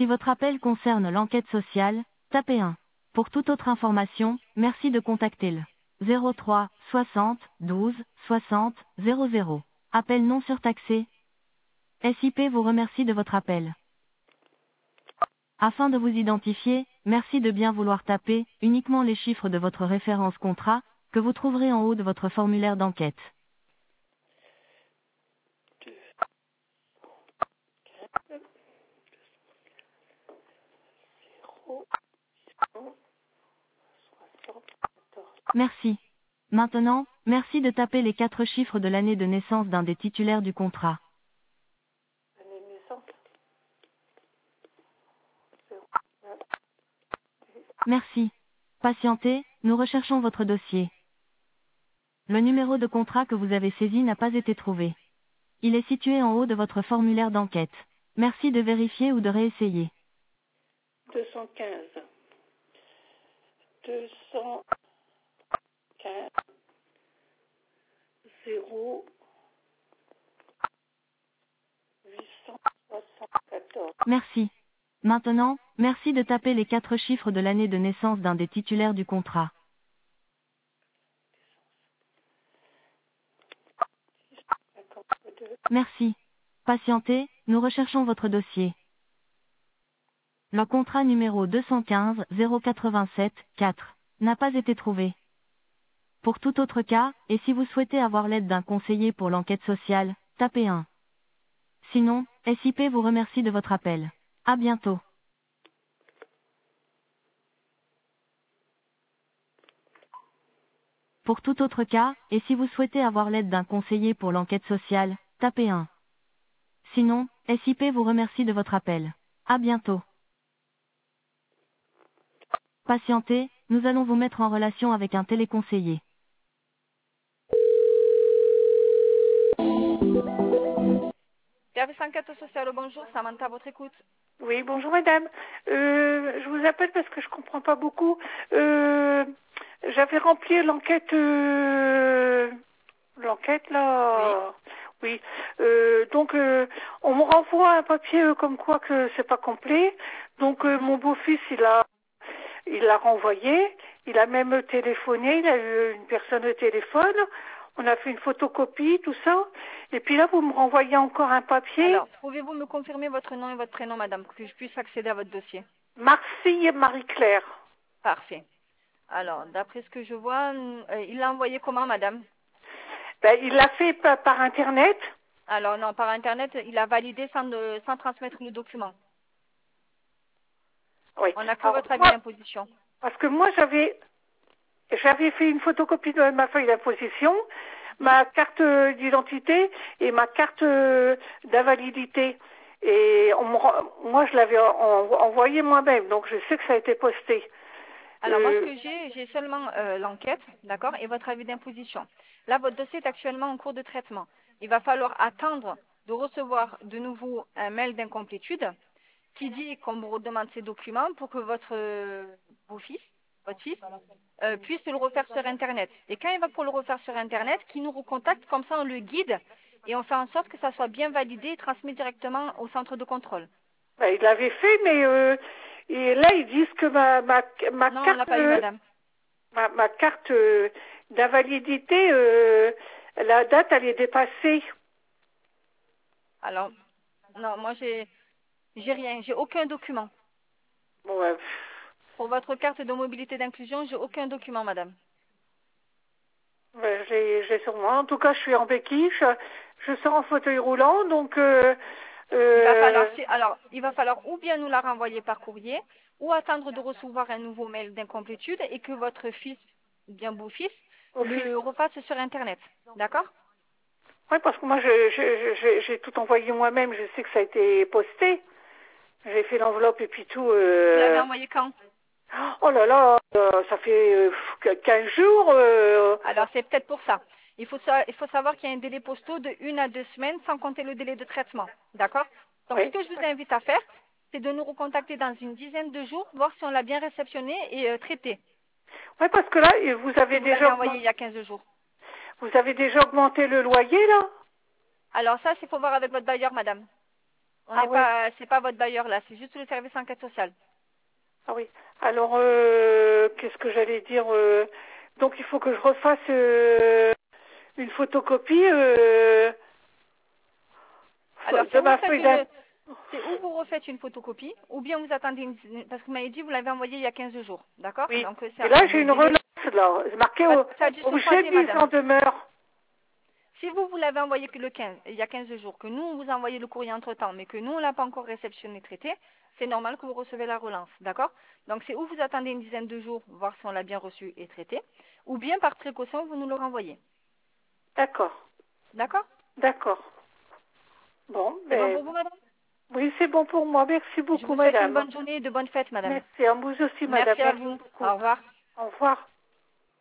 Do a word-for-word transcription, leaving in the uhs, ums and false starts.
Si votre appel concerne l'enquête sociale, tapez un. Pour toute autre information, merci de contacter le zéro trois soixante douze soixante zéro zéro. Appel non surtaxé. S I P vous remercie de votre appel. Afin de vous identifier, merci de bien vouloir taper uniquement les chiffres de votre référence contrat, que vous trouverez en haut de votre formulaire d'enquête. Merci. Maintenant, merci de taper les quatre chiffres de l'année de naissance d'un des titulaires du contrat. L'année de naissance. Merci. Patientez, nous recherchons votre dossier. Le numéro de contrat que vous avez saisi n'a pas été trouvé. Il est situé en haut de votre formulaire d'enquête. Merci de vérifier ou de réessayer. deux cent quinze. deux cent quinze. zéro. huit cent soixante-quatorze. Merci. Maintenant, merci de taper les quatre chiffres de l'année de naissance d'un des titulaires du contrat. Merci. Patientez, nous recherchons votre dossier. Le contrat numéro deux cent quinze zéro quatre-vingt-sept quatre n'a pas été trouvé. Pour tout autre cas, et si vous souhaitez avoir l'aide d'un conseiller pour l'enquête sociale, tapez un. Sinon, S I P vous remercie de votre appel. À bientôt. Pour tout autre cas, et si vous souhaitez avoir l'aide d'un conseiller pour l'enquête sociale, tapez un. Sinon, S I P vous remercie de votre appel. À bientôt. Patientez, nous allons vous mettre en relation avec un téléconseiller. Service enquête sociale, bonjour, Samantha, à votre écoute. Oui, bonjour madame. Euh, je vous appelle parce que je comprends pas beaucoup. Euh, J'avais rempli l'enquête, euh, l'enquête là. Oui. Euh, donc euh, on me renvoie un papier euh, comme quoi que c'est pas complet. Donc euh, mon beau-fils il a, il l'a renvoyé. Il a même téléphoné. Il a eu une personne au téléphone. On a fait une photocopie, tout ça. Et puis là, vous me renvoyez encore un papier. Alors, pouvez-vous me confirmer votre nom et votre prénom, madame, pour que je puisse accéder à votre dossier? Marcille Marie-Claire. Parfait. Alors, d'après ce que je vois, euh, il l'a envoyé comment, madame? Ben, il l'a fait par, par Internet. Alors, non, par Internet, il a validé sans, euh, sans transmettre le document. Oui. On a que Alors, votre avis moi, d'imposition. parce que moi, j'avais j'avais fait une photocopie de ma feuille d'imposition, ma carte euh, d'identité et ma carte euh, d'invalidité. Et on me, ren- moi, je l'avais en- envoyé moi-même, donc je sais que ça a été posté. Alors, moi, ce Euh, que j'ai, j'ai seulement euh, l'enquête, d'accord, et votre avis d'imposition. Là, votre dossier est actuellement en cours de traitement. Il va falloir attendre de recevoir de nouveau un mail d'incomplétude qui dit qu'on vous redemande ces documents pour que votre euh, beau-fils, votre fils, euh, puisse le refaire sur Internet. Et quand il va pour le refaire sur Internet, qu'il nous recontacte, comme ça on le guide et on fait en sorte que ça soit bien validé et transmis directement au centre de contrôle. ben, il l'avait fait, mais euh, et là, ils disent que ma, ma, ma Non, on carte... l'a pas eu, euh, madame. Ma, ma carte euh, d'invalidité, euh, la date, elle est dépassée. Alors, non, moi j'ai j'ai rien, j'ai aucun document. Bon, euh, Pour votre carte de mobilité d'inclusion, j'ai aucun document, madame. ben, j'ai j'ai sur moi. En tout cas, je suis en béquille, je, je sors en fauteuil roulant, donc... Euh, euh, Il va falloir, si- alors, il va falloir ou bien nous la renvoyer par courrier, ou attendre de recevoir un nouveau mail d'incomplétude et que votre fils, ou bien beau-fils, au fil. le refasse sur Internet. D'accord? Oui, parce que moi, je- je- je- j'ai tout envoyé moi-même, je sais que ça a été posté. J'ai fait l'enveloppe et puis tout. euh, Vous l'avez envoyé quand? Oh là là, euh, ça fait euh, quinze jours. euh, Alors, c'est peut-être pour ça. Il faut, sa- il faut savoir qu'il y a un délai postaux de une à deux semaines sans compter le délai de traitement. D'accord? Donc, ce Oui. que je vous invite à faire, c'est de nous recontacter dans une dizaine de jours, voir si on l'a bien réceptionné et euh, traité. Oui, parce que là, vous avez Vous l'avez déjà envoyé augmenté, il y a quinze jours. vous avez déjà augmenté le loyer, là. Alors ça, c'est faut voir avec votre bailleur, madame. On Ah n'est ouais. pas, c'est pas votre bailleur là, c'est juste le service enquête sociale. Ah oui. Alors, euh, qu'est-ce que j'allais dire euh, donc, il faut que je refasse euh, une photocopie euh, Alors, de c'est vous ma faites feuille une, d'identité. c'est où vous refaites une photocopie, ou bien vous attendez une, parce que vous m'avez dit vous l'avez envoyé il y a quinze jours, d'accord? Oui. Donc c'est Et là, un- j'ai le une délai. relance, là. C'est marqué Parce au, que ça a dû se objet croiser, mise madame. en demeure. Si vous, vous l'avez envoyé que le quinze, il y a quinze jours, que nous, on vous a envoyé le courrier entre-temps, mais que nous, on l'a pas encore réceptionné, traité, c'est normal que vous recevez la relance, d'accord? Donc, c'est où vous attendez une dizaine de jours, voir si on l'a bien reçu et traité, ou bien par précaution, vous nous le renvoyez. D'accord. D'accord? D'accord. Bon, C'est bon ben, pour vous, madame? oui, c'est bon pour moi. Merci Je beaucoup, vous souhaite une madame. bonne journée et de bonnes fêtes, madame. Merci. À vous aussi, madame. Merci à Merci vous. beaucoup. Au revoir. Au revoir.